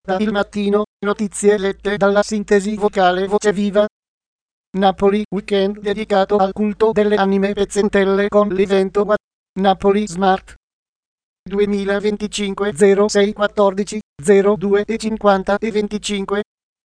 Da Il Mattino, notizie lette dalla sintesi vocale Voce Viva. Napoli Weekend dedicato al culto delle anime pezzentelle con l'evento Napoli Smart 2025 06 14 02 e 50 e 25.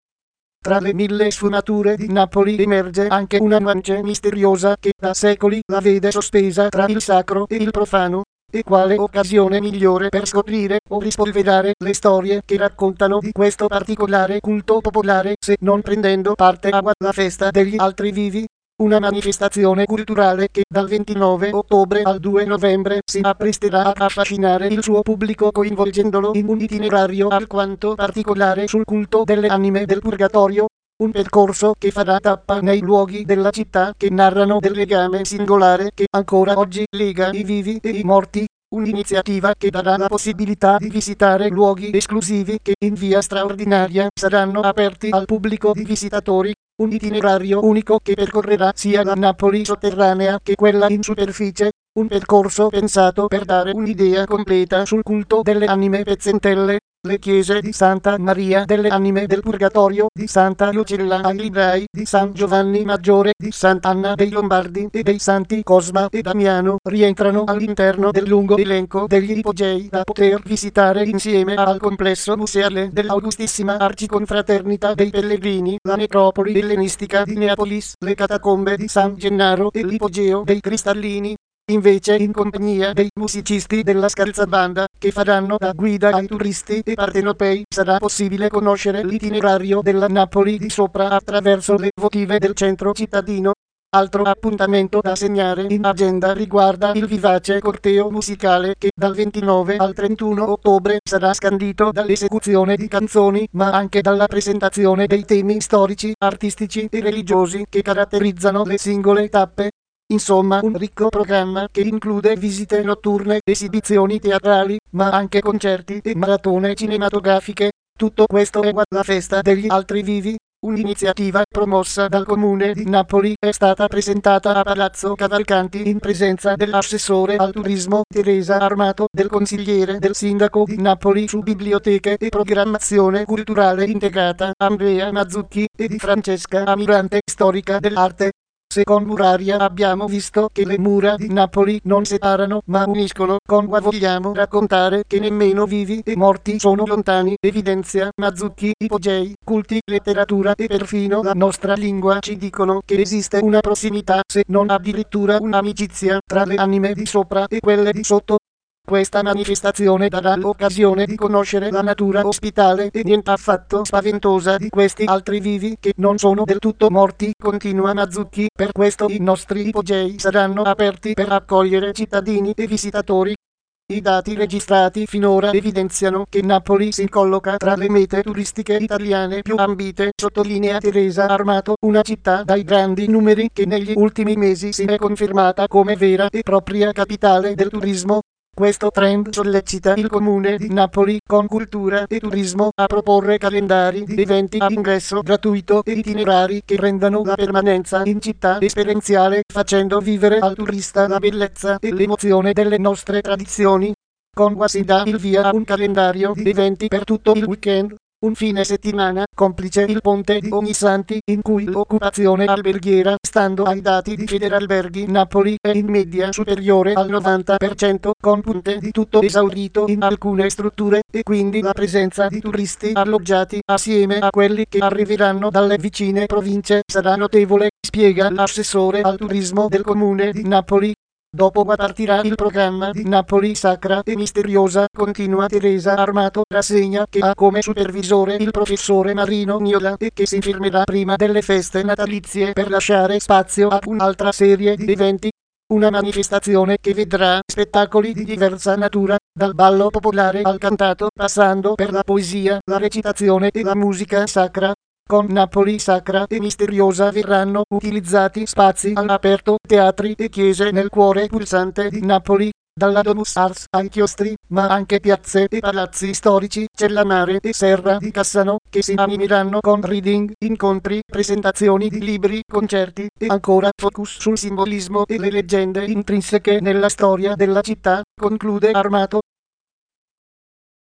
Tra le mille sfumature di Napoli emerge anche una nuance misteriosa che da secoli la vede sospesa tra il sacro e il profano. E quale occasione migliore per scoprire o rispolverare le storie che raccontano di questo particolare culto popolare se non prendendo parte alla festa degli altri vivi? Una manifestazione culturale che dal 29 ottobre al 2 novembre si appresterà a affascinare il suo pubblico coinvolgendolo in un itinerario alquanto particolare sul culto delle anime del purgatorio. Un percorso che farà tappa nei luoghi della città che narrano del legame singolare che ancora oggi lega i vivi e i morti. Un'iniziativa che darà la possibilità di visitare luoghi esclusivi che in via straordinaria saranno aperti al pubblico di visitatori. Un itinerario unico che percorrerà sia la Napoli sotterranea che quella in superficie. Un percorso pensato per dare un'idea completa sul culto delle anime pezzentelle. Le chiese di Santa Maria delle Anime del Purgatorio, di Santa Lucilla ai Librai, di San Giovanni Maggiore, di Sant'Anna dei Lombardi e dei Santi Cosma e Damiano rientrano all'interno del lungo elenco degli ipogei da poter visitare insieme al complesso museale dell'Augustissima Arciconfraternita dei Pellegrini, la necropoli ellenistica di Neapolis, le catacombe di San Gennaro e l'ipogeo dei Cristallini. Invece in compagnia dei musicisti della Scarzabanda che faranno da guida ai turisti e partenopei sarà possibile conoscere l'itinerario della Napoli di sopra attraverso le votive del centro cittadino. Altro appuntamento da segnare in agenda riguarda il vivace corteo musicale che dal 29 al 31 ottobre sarà scandito dall'esecuzione di canzoni ma anche dalla presentazione dei temi storici, artistici e religiosi che caratterizzano le singole tappe. Insomma, un ricco programma che include visite notturne, esibizioni teatrali, ma anche concerti e maratone cinematografiche. Tutto questo è la festa degli altri vivi. Un'iniziativa promossa dal Comune di Napoli è stata presentata a Palazzo Cavalcanti in presenza dell'assessore al turismo Teresa Armato, del consigliere del sindaco di Napoli su biblioteche e programmazione culturale integrata Andrea Mazzucchi e di Francesca Amirante, storica dell'arte. Se con Muraria abbiamo visto che le mura di Napoli non separano ma uniscono, con vogliamo raccontare che nemmeno vivi e morti sono lontani, evidenzia Mazzucchi. Ipogei, culti, letteratura e perfino la nostra lingua ci dicono che esiste una prossimità, se non addirittura un'amicizia, tra le anime di sopra e quelle di sotto. Questa manifestazione darà l'occasione di conoscere la natura ospitale e niente affatto spaventosa di questi altri vivi che non sono del tutto morti, continua Mazzucchi. Per questo i nostri ipogei saranno aperti per accogliere cittadini e visitatori. I dati registrati finora evidenziano che Napoli si colloca tra le mete turistiche italiane più ambite, sottolinea Teresa Armato, una città dai grandi numeri che negli ultimi mesi si è confermata come vera e propria capitale del turismo. Questo trend sollecita il Comune di Napoli, con cultura e turismo, a proporre calendari di eventi a ingresso gratuito e itinerari che rendano la permanenza in città esperienziale, facendo vivere al turista la bellezza e l'emozione delle nostre tradizioni. Con si dà il via a un calendario di eventi per tutto il weekend. Un fine settimana, complice il ponte di Ognissanti, in cui l'occupazione alberghiera, stando ai dati di Federalberghi Napoli, è in media superiore al 90%, con punte di tutto esaurito in alcune strutture, e quindi la presenza di turisti alloggiati, assieme a quelli che arriveranno dalle vicine province, sarà notevole, spiega l'assessore al turismo del Comune di Napoli. Dopo partirà il programma di Napoli Sacra e Misteriosa, continua Teresa Armato, rassegna che ha come supervisore il professore Marino Niola e che si firmerà prima delle feste natalizie per lasciare spazio a un'altra serie di eventi. Una manifestazione che vedrà spettacoli di diversa natura, dal ballo popolare al cantato, passando per la poesia, la recitazione e la musica sacra. Con Napoli Sacra e Misteriosa verranno utilizzati spazi all'aperto, teatri e chiese nel cuore pulsante di Napoli, dalla Domus Ars ai chiostri, ma anche piazze e palazzi storici, Cellamare e Serra di Cassano, che si animeranno con reading, incontri, presentazioni di libri, concerti e ancora focus sul simbolismo e le leggende intrinseche nella storia della città, conclude Armato.